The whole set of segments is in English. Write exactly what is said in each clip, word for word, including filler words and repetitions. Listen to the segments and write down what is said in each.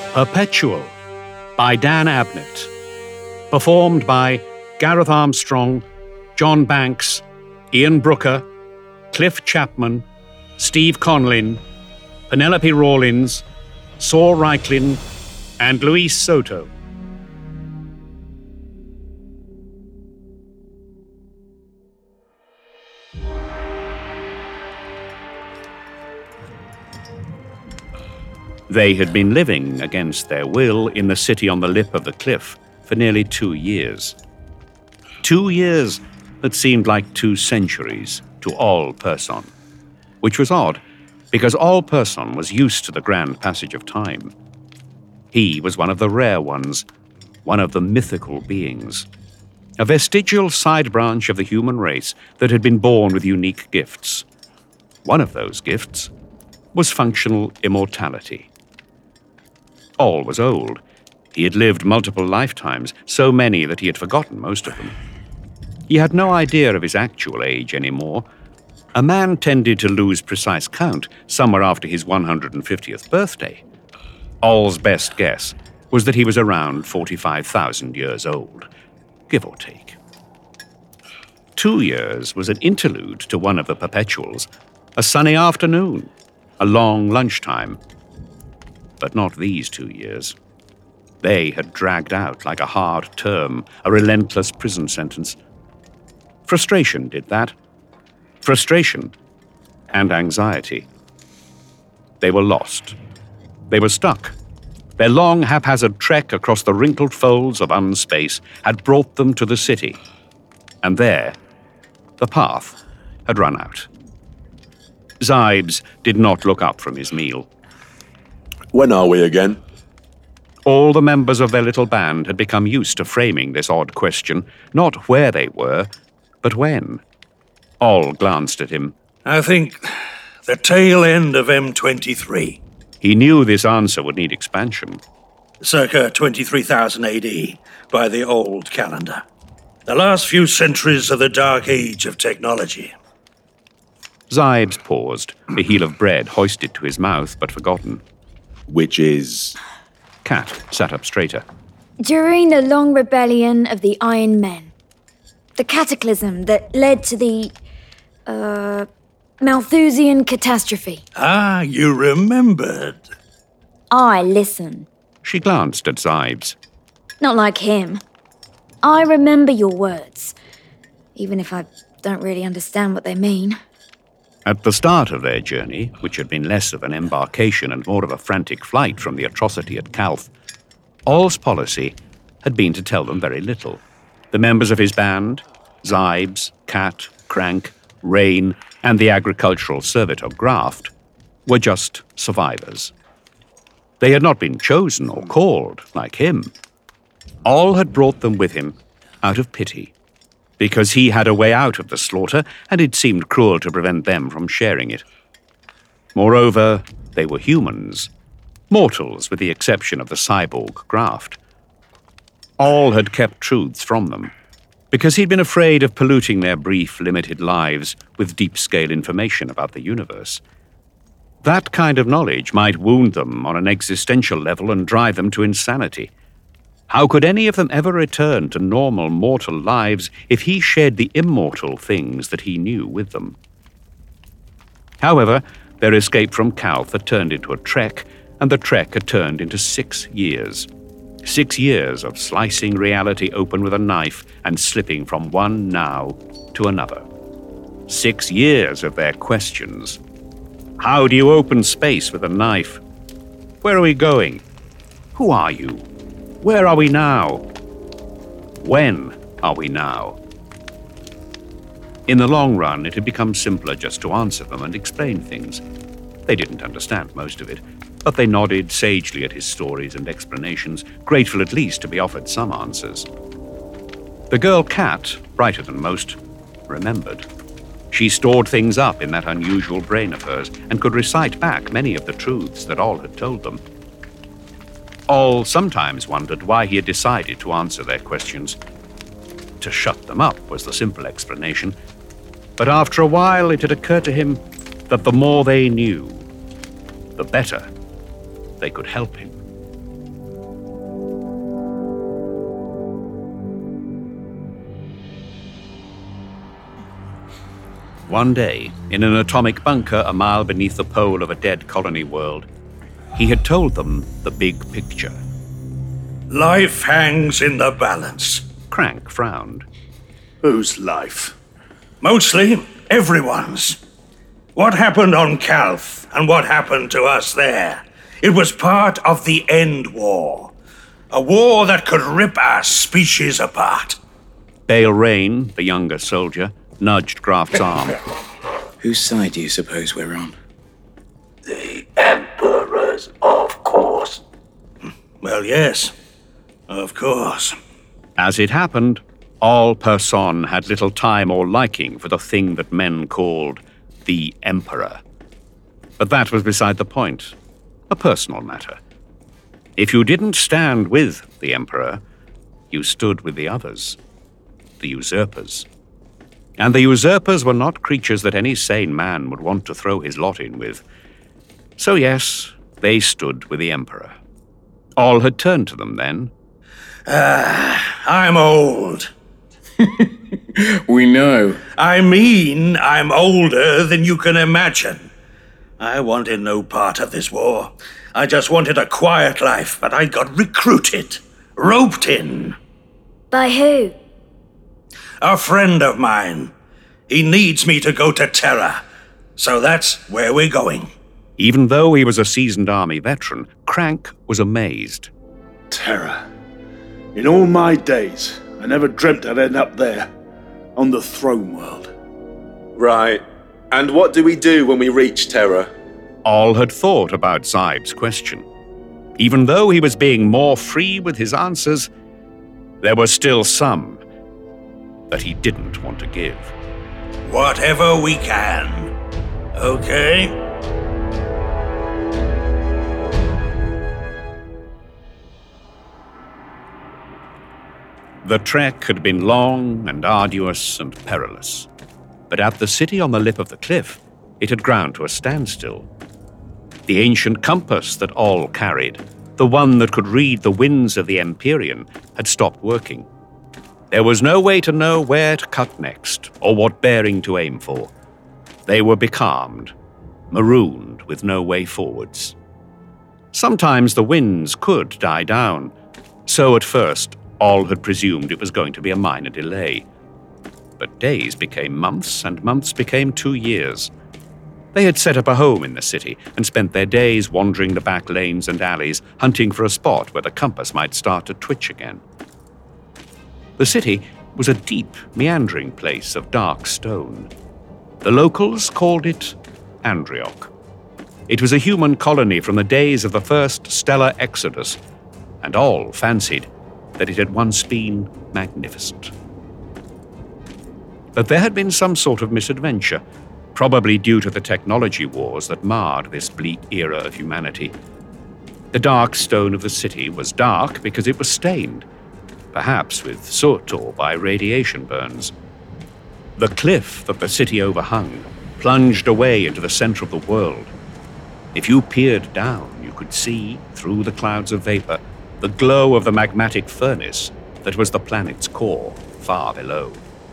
Perpetual by Dan Abnett. Performed by Gareth Armstrong, John Banks, Ian Brooker, Cliff Chapman, Steve Conlin, Penelope Rawlins, Saul Reiklin, and Luis Soto. They had been living against their will in the city on the lip of the cliff for nearly two years. Two years that seemed like two centuries to All Person, which was odd, because All Person was used to the grand passage of time. He was one of the rare ones, one of the mythical beings, a vestigial side branch of the human race that had been born with unique gifts. One of those gifts was functional immortality. All was old. He had lived multiple lifetimes, so many that he had forgotten most of them. He had no idea of his actual age anymore. A man tended to lose precise count somewhere after his one hundred fiftieth birthday. All's best guess was that he was around forty-five thousand years old, give or take. Two years was an interlude to one of the perpetuals, a sunny afternoon, a long lunchtime. But not these two years. They had dragged out like a hard term, a relentless prison sentence. Frustration did that. Frustration and anxiety. They were lost. They were stuck. Their long, haphazard trek across the wrinkled folds of unspace had brought them to the city. And there, the path had run out. Zybes did not look up from his meal. When are we again? All the members of their little band had become used to framing this odd question, not where they were, but when. All glanced at him. I think the tail end of M twenty-three. He knew this answer would need expansion. Circa twenty-three thousand A D by the old calendar. The last few centuries of the dark age of technology. Zybes paused, a heel of bread hoisted to his mouth but forgotten. Which is... Cat sat up straighter. During the long rebellion of the Iron Men. The cataclysm that led to the, uh, Malthusian catastrophe. Ah, you remembered. I listen. She glanced at Zybes. Not like him. I remember your words, even if I don't really understand what they mean. At the start of their journey, which had been less of an embarkation and more of a frantic flight from the atrocity at Calth, All's policy had been to tell them very little. The members of his band, Zybes, Cat, Crank, Rain, and the agricultural servitor Graft, were just survivors. They had not been chosen or called, like him. All had brought them with him out of pity, because he had a way out of the slaughter, and it seemed cruel to prevent them from sharing it. Moreover, they were humans, mortals with the exception of the cyborg Graft. All had kept truths from them, because he'd been afraid of polluting their brief, limited lives with deep-scale information about the universe. That kind of knowledge might wound them on an existential level and drive them to insanity. How could any of them ever return to normal mortal lives if he shared the immortal things that he knew with them? However, their escape from Calth had turned into a trek, and the trek had turned into six years. Six years of slicing reality open with a knife and slipping from one now to another. Six years of their questions. How do you open space with a knife? Where are we going? Who are you? Where are we now? When are we now? In the long run, it had become simpler just to answer them and explain things. They didn't understand most of it, but they nodded sagely at his stories and explanations, grateful at least to be offered some answers. The girl Cat, brighter than most, remembered. She stored things up in that unusual brain of hers and could recite back many of the truths that All had told them. All sometimes wondered why he had decided to answer their questions. To shut them up was the simple explanation, but after a while it had occurred to him that the more they knew, the better they could help him. One day, in an atomic bunker a mile beneath the pole of a dead colony world, he had told them the big picture. Life hangs in the balance. Crank frowned. Whose life? Mostly everyone's. What happened on Calth and what happened to us there? It was part of the End War. A war that could rip our species apart. Bale Rain, the younger soldier, nudged Graft's arm. Whose side do you suppose we're on? The Emperor's, of course. Well, yes, of course. As it happened, all Person had little time or liking for the thing that men called the Emperor. But that was beside the point, a personal matter. If you didn't stand with the Emperor, you stood with the others, the usurpers. And the usurpers were not creatures that any sane man would want to throw his lot in with. So yes, they stood with the Emperor. All had turned to them then. Ah, I'm old. We know. I mean, I'm older than you can imagine. I wanted no part of this war. I just wanted a quiet life, but I got recruited, roped in. By who? A friend of mine. He needs me to go to Terra. So that's where we're going. Even though he was a seasoned army veteran, Crank was amazed. Terra. In all my days, I never dreamt I'd end up there, on the throne world. Right. And what do we do when we reach Terra? All had thought about Zyb's question. Even though he was being more free with his answers, there were still some that he didn't want to give. Whatever we can. Okay? The trek had been long and arduous and perilous. But at the city on the lip of the cliff, it had ground to a standstill. The ancient compass that all carried, the one that could read the winds of the Empyrean, had stopped working. There was no way to know where to cut next, or what bearing to aim for. They were becalmed, marooned with no way forwards. Sometimes the winds could die down, so at first all had presumed it was going to be a minor delay. But days became months, and months became two years. They had set up a home in the city and spent their days wandering the back lanes and alleys, hunting for a spot where the compass might start to twitch again. The city was a deep, meandering place of dark stone. The locals called it Andriok. It was a human colony from the days of the first stellar exodus, and all fancied that it had once been magnificent. But there had been some sort of misadventure, probably due to the technology wars that marred this bleak era of humanity. The dark stone of the city was dark because it was stained, perhaps with soot or by radiation burns. The cliff that the city overhung plunged away into the center of the world. If you peered down, you could see, through the clouds of vapor, the glow of the magmatic furnace that was the planet's core, far below.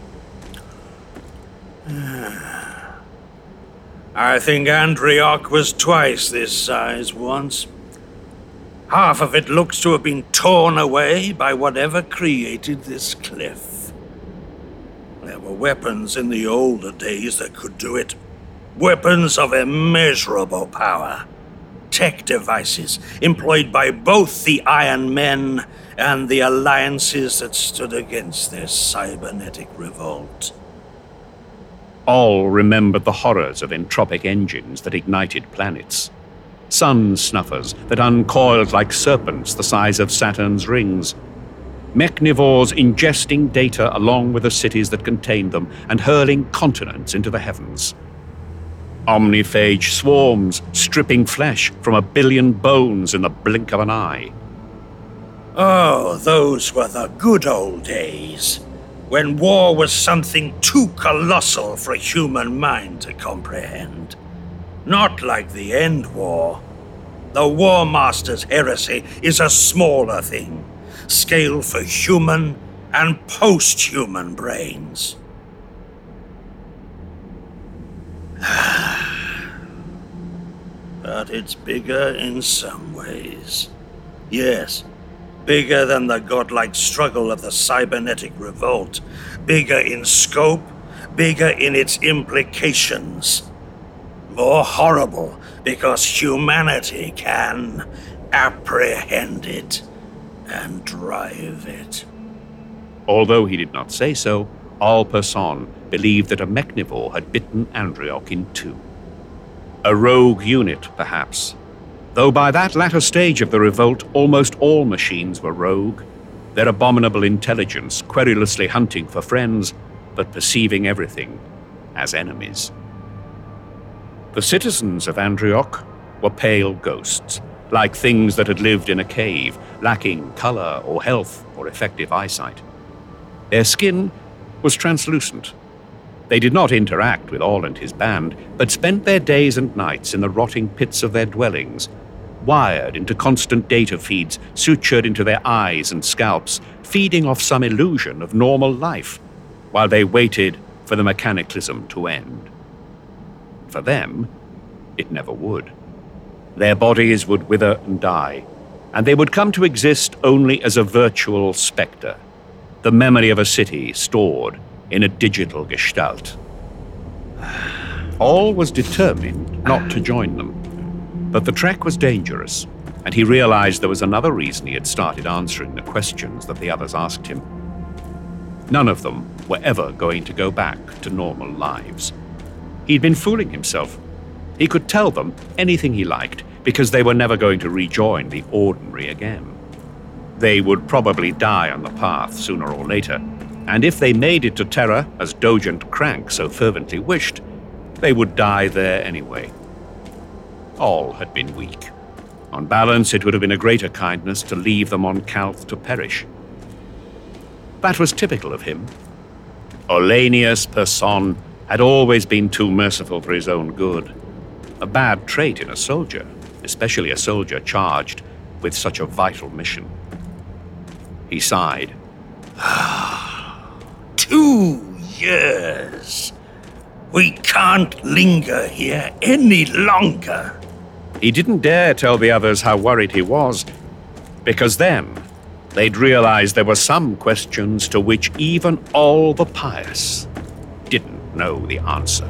I think Andriok was twice this size once. Half of it looks to have been torn away by whatever created this cliff. There were weapons in the older days that could do it. Weapons of immeasurable power. Tech devices employed by both the Iron Men and the alliances that stood against their cybernetic revolt. All remembered the horrors of entropic engines that ignited planets. Sun snuffers that uncoiled like serpents the size of Saturn's rings. Mechnivores ingesting data along with the cities that contained them and hurling continents into the heavens. Omniphage swarms stripping flesh from a billion bones in the blink of an eye. Oh, those were the good old days, when war was something too colossal for a human mind to comprehend. Not like the End War. The War Master's heresy is a smaller thing, scaled for human and post-human brains. But it's bigger in some ways. Yes, bigger than the godlike struggle of the cybernetic revolt. Bigger in scope, bigger in its implications. More horrible because humanity can apprehend it and drive it. Although he did not say so, En Person believed that a Mechnivore had bitten Andriok in two. A rogue unit, perhaps. Though by that latter stage of the revolt, almost all machines were rogue, their abominable intelligence querulously hunting for friends, but perceiving everything as enemies. The citizens of Andriok were pale ghosts, like things that had lived in a cave, lacking color or health or effective eyesight. Their skin was translucent. They did not interact with All and his band, but spent their days and nights in the rotting pits of their dwellings, wired into constant data feeds, sutured into their eyes and scalps, feeding off some illusion of normal life, while they waited for the mechanicalism to end. For them, it never would. Their bodies would wither and die, and they would come to exist only as a virtual spectre, the memory of a city stored in a digital gestalt. All was determined not to join them, but the trek was dangerous, and he realized there was another reason he had started answering the questions that the others asked him. None of them were ever going to go back to normal lives. He'd been fooling himself. He could tell them anything he liked because they were never going to rejoin the ordinary again. They would probably die on the path sooner or later, and if they made it to Terra, as Dogent Crank so fervently wished, they would die there anyway. All had been weak. On balance, it would have been a greater kindness to leave them on Calth to perish. That was typical of him. Ollanius Person had always been too merciful for his own good. A bad trait in a soldier, especially a soldier charged with such a vital mission. He sighed. Two years. We can't linger here any longer. He didn't dare tell the others how worried he was, because then they'd realize there were some questions to which even all the pious didn't know the answer.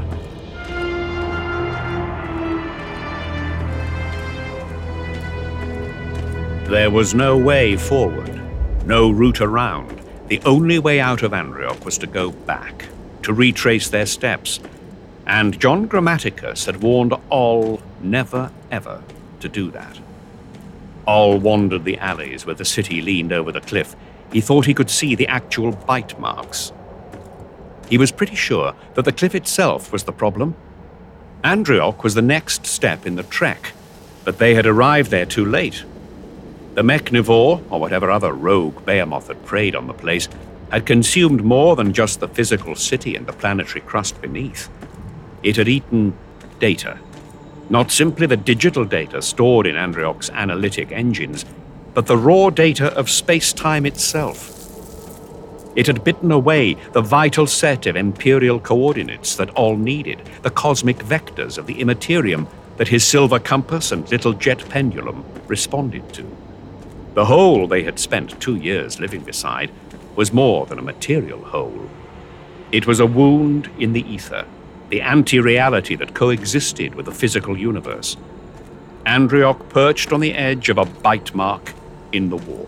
There was no way forward, no route around. The only way out of Andriok was to go back, to retrace their steps. And John Grammaticus had warned all never, ever to do that. All wandered the alleys where the city leaned over the cliff. He thought he could see the actual bite marks. He was pretty sure that the cliff itself was the problem. Andriok was the next step in the trek, but they had arrived there too late. The Mechnivore, or whatever other rogue behemoth had preyed on the place, had consumed more than just the physical city and the planetary crust beneath. It had eaten data. Not simply the digital data stored in Andriok's analytic engines, but the raw data of space-time itself. It had bitten away the vital set of imperial coordinates that all needed, the cosmic vectors of the immaterium that his silver compass and little jet pendulum responded to. The hole they had spent two years living beside was more than a material hole. It was a wound in the ether, the anti-reality that coexisted with the physical universe. Andriok perched on the edge of a bite mark in the warp.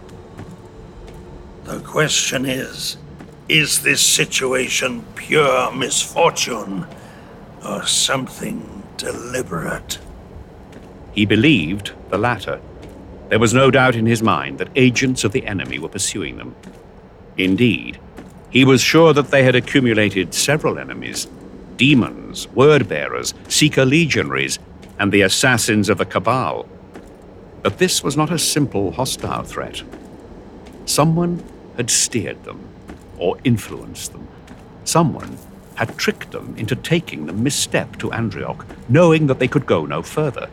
The question is, is this situation pure misfortune or something deliberate? He believed the latter. There was no doubt in his mind that agents of the enemy were pursuing them. Indeed, he was sure that they had accumulated several enemies: demons, word-bearers, seeker legionaries, and the assassins of the Cabal. But this was not a simple hostile threat. Someone had steered them, or influenced them. Someone had tricked them into taking the misstep to Andriok, knowing that they could go no further.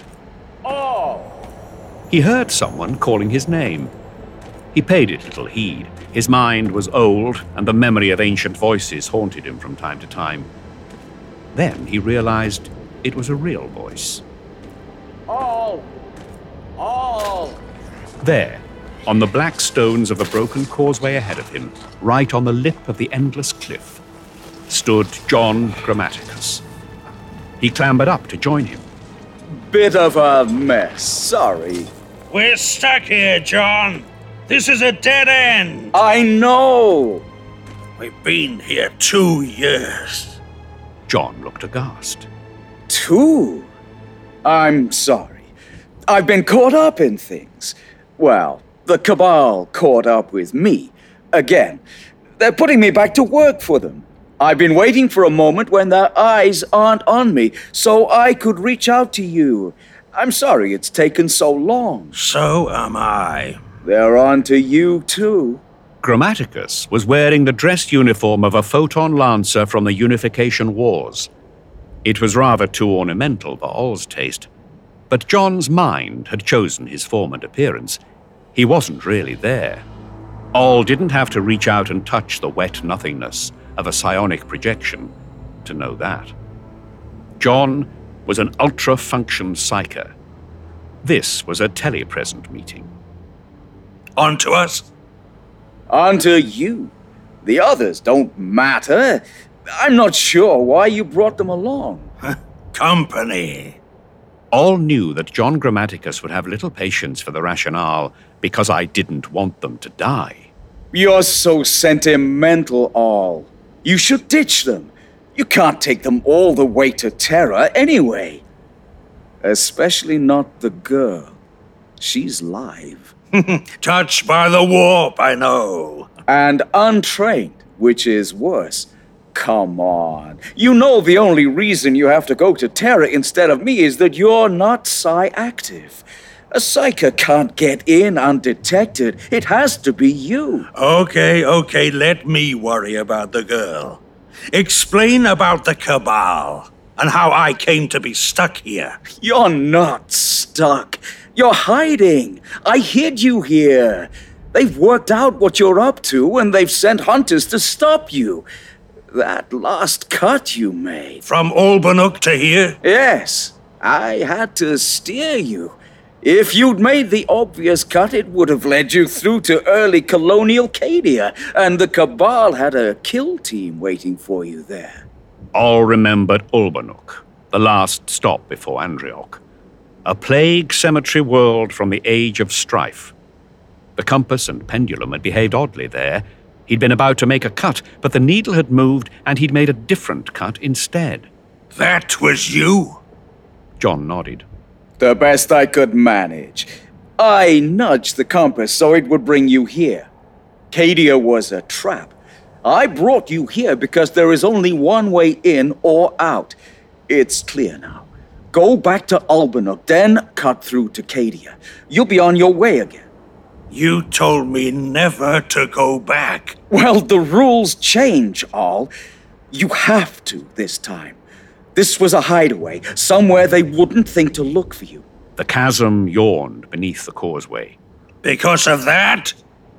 Oh! He heard someone calling his name. He paid it little heed. His mind was old, and the memory of ancient voices haunted him from time to time. Then he realized it was a real voice. All! All! There, on the black stones of the broken causeway ahead of him, right on the lip of the endless cliff, stood John Grammaticus. He clambered up to join him. Bit of a mess, sorry. We're stuck here, John. This is a dead end. I know! We've been here two years. John looked aghast. Two? I'm sorry. I've been caught up in things. Well, the Cabal caught up with me. Again. They're putting me back to work for them. I've been waiting for a moment when their eyes aren't on me, so I could reach out to you. I'm sorry it's taken so long. So am I. They're on to you, too. Grammaticus was wearing the dress uniform of a photon lancer from the Unification Wars. It was rather too ornamental for All's taste, but John's mind had chosen his form and appearance. He wasn't really there. All didn't have to reach out and touch the wet nothingness of a psionic projection to know that. John was an ultra-function psyker. This was a telepresent meeting. On to us? On to you. The others don't matter. I'm not sure why you brought them along. Company. All knew that John Grammaticus would have little patience for the rationale because I didn't want them to die. You're so sentimental, All. You should ditch them. You can't take them all the way to Terra anyway. Especially not the girl. She's live. Touched by the warp, I know. And untrained, which is worse. Come on. You know the only reason you have to go to Terra instead of me is that you're not psi-active. A psyker can't get in undetected. It has to be you. Okay, okay, let me worry about the girl. Explain about the Cabal and how I came to be stuck here. You're not stuck. You're hiding. I hid you here. They've worked out what you're up to, and they've sent hunters to stop you. That last cut you made. From Olbanuk to here? Yes, I had to steer you. If you'd made the obvious cut, it would have led you through to early colonial Cadia, and the Cabal had a kill team waiting for you there. All remembered Olbanuk, the last stop before Andriok. A plague cemetery world from the age of strife. The compass and pendulum had behaved oddly there. He'd been about to make a cut, but the needle had moved, and he'd made a different cut instead. That was you? John nodded. The best I could manage. I nudged the compass so it would bring you here. Cadia was a trap. I brought you here because there is only one way in or out. It's clear now. Go back to Olbanuk, then cut through to Cadia. You'll be on your way again. You told me never to go back. Well, the rules change, All. You have to this time. This was a hideaway, somewhere they wouldn't think to look for you. The chasm yawned beneath the causeway. Because of that?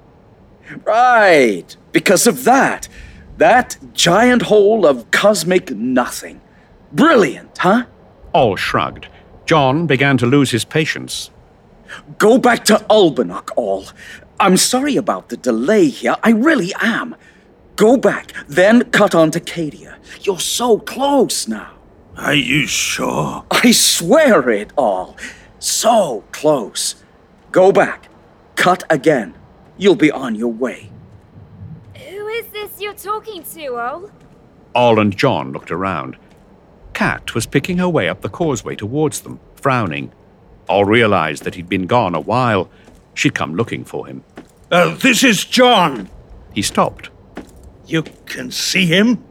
Right, because of that. That giant hole of cosmic nothing. Brilliant, huh? All shrugged. John began to lose his patience. Go back to Olbanuk, All. I'm sorry about the delay here, I really am. Go back, then cut on to Cadia. You're so close now. Are you sure? I swear it, All. So close. Go back. Cut again. You'll be on your way. Who is this you're talking to, Ol? All and John looked around. Kat was picking her way up the causeway towards them, frowning. All realized that he'd been gone a while. She'd come looking for him. Uh, this is John. He stopped. You can see him?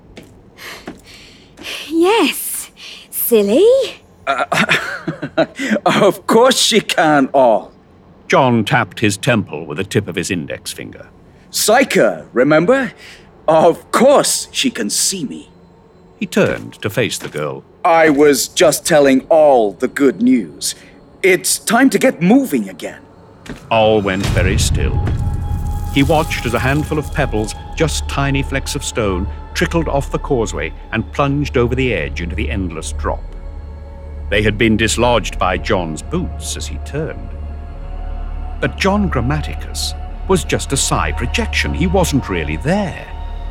Yes. Silly? Uh, of course she can, All. John tapped his temple with the tip of his index finger. Psyker, remember? Of course she can see me. He turned to face the girl. I was just telling All the good news. It's time to get moving again. All went very still. He watched as a handful of pebbles just tiny flecks of stone, trickled off the causeway and plunged over the edge into the endless drop. They had been dislodged by John's boots as he turned. But John Grammaticus was just a side projection. He wasn't really there.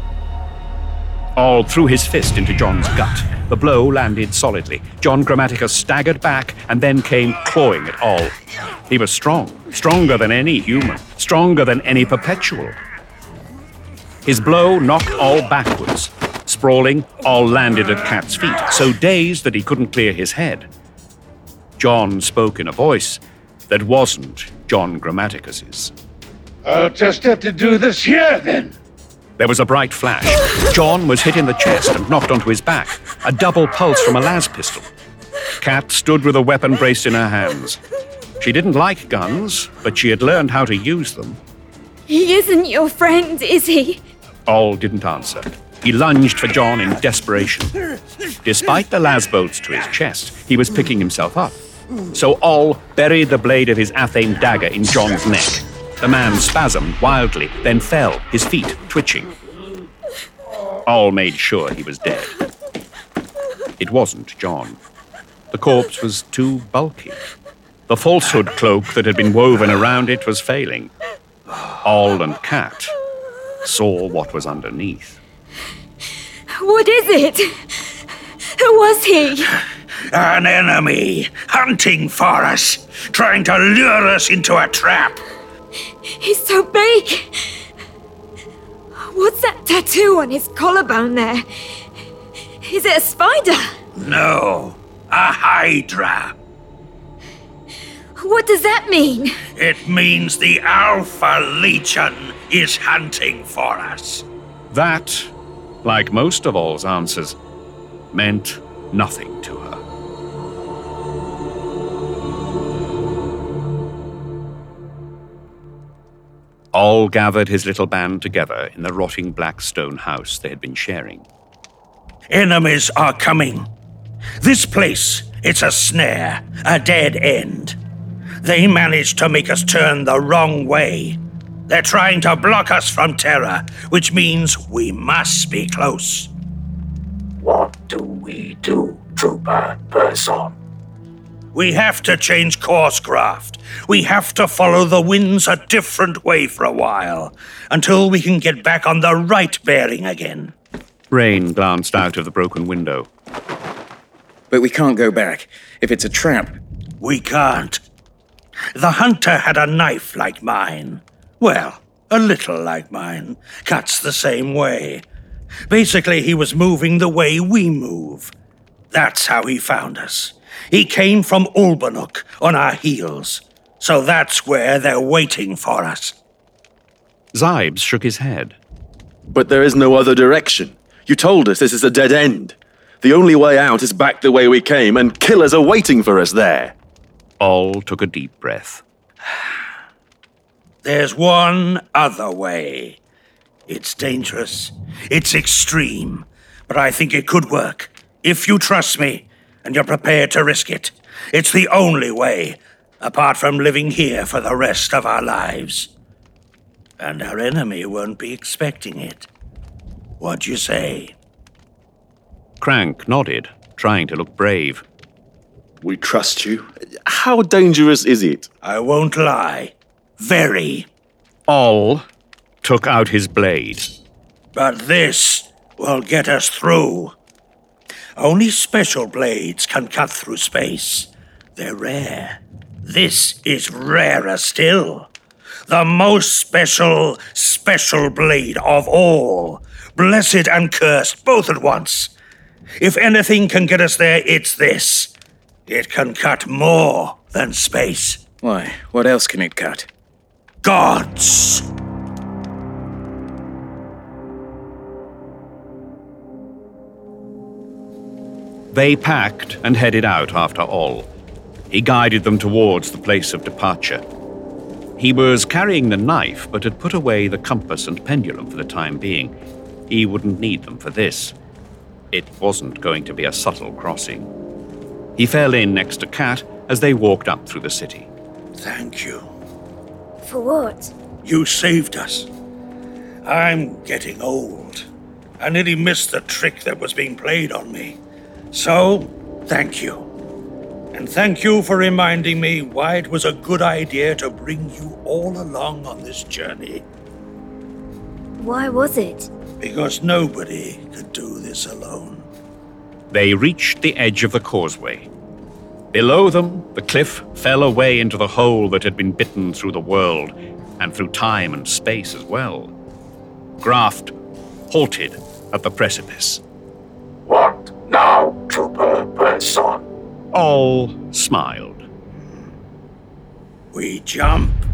All threw his fist into John's gut. The blow landed solidly. John Grammaticus staggered back and then came clawing at All. He was strong, stronger than any human, stronger than any perpetual. His blow knocked All backwards. Sprawling, All landed at Cat's feet, so dazed that he couldn't clear his head. John spoke in a voice that wasn't John Grammaticus's. I'll just have to do this here, then. There was a bright flash. John was hit in the chest and knocked onto his back, a double pulse from a las pistol. Cat stood with a weapon braced in her hands. She didn't like guns, but she had learned how to use them. He isn't your friend, is he? All didn't answer. He lunged for John in desperation. Despite the las bolts to his chest, he was picking himself up. So All buried the blade of his Athame dagger in John's neck. The man spasmed wildly, then fell, his feet twitching. All made sure he was dead. It wasn't John. The corpse was too bulky. The falsehood cloak that had been woven around it was failing. All and Cat saw what was underneath. What is it? Who was he? An enemy, hunting for us, trying to lure us into a trap. He's so big. What's that tattoo on his collarbone there? Is it a spider? No, a hydra. What does that mean? It means the Alpha Legion is hunting for us. That, like most of All's answers, meant nothing to her. All gathered his little band together in the rotting black stone house they had been sharing. Enemies are coming. This place, it's a snare, a dead end. They managed to make us turn the wrong way. They're trying to block us from Terra, which means we must be close. What do we do, Trooper Person? We have to change course, Graft. We have to follow the winds a different way for a while, until we can get back on the right bearing again. Rain glanced out of the broken window. But we can't go back. If it's a trap... We can't. The hunter had a knife like mine. Well, a little like mine. Cuts the same way. Basically, he was moving the way we move. That's how he found us. He came from Ulbanuk on our heels. So that's where they're waiting for us. Zybes shook his head. But there is no other direction. You told us this is a dead end. The only way out is back the way we came, and killers are waiting for us there. All took a deep breath. There's one other way. It's dangerous. It's extreme. But I think it could work. If you trust me, and you're prepared to risk it. It's the only way, apart from living here for the rest of our lives. And our enemy won't be expecting it. What'd you say? Crank nodded, trying to look brave. We trust you. How dangerous is it? I won't lie. Very. All took out his blade. But this will get us through. Only special blades can cut through space. They're rare. This is rarer still. The most special, special blade of all. Blessed and cursed, both at once. If anything can get us there, it's this. It can cut more than space. Why? What else can it cut? Gods! They packed and headed out after All. He guided them towards the place of departure. He was carrying the knife, but had put away the compass and pendulum for the time being. He wouldn't need them for this. It wasn't going to be a subtle crossing. He fell in next to Cat as they walked up through the city. Thank you. For what? You saved us. I'm getting old. I nearly missed the trick that was being played on me. So, thank you. And thank you for reminding me why it was a good idea to bring you all along on this journey. Why was it? Because nobody could do this alone. They reached the edge of the causeway. Below them, the cliff fell away into the hole that had been bitten through the world, and through time and space as well. Graft halted at the precipice. What now, Trooper Person? All smiled. We jump.